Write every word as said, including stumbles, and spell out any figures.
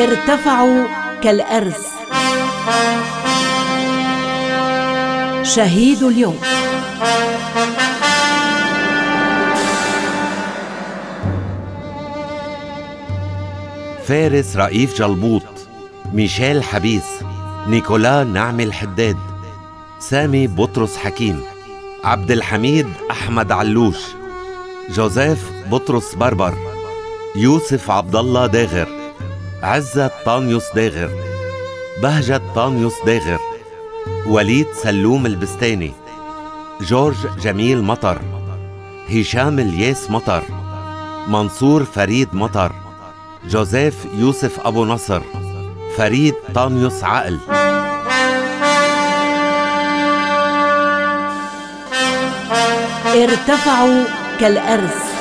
ارتفعوا كالأرز. شهيد اليوم. فارس رئيف جلبوط، ميشيل حبيس، نيكولا نعمي الحداد، سامي بطرس حكيم، عبد الحميد أحمد علوش، جوزيف بطرس بربر، يوسف عبد الله داغر، عزت طانيوس داغر، بهجت طانيوس داغر، وليد سلوم البستاني، جورج جميل مطر، هشام الياس مطر، منصور فريد مطر، جوزيف يوسف أبو نصر، فريد طانيوس عقل. ارتفعوا كالأرز.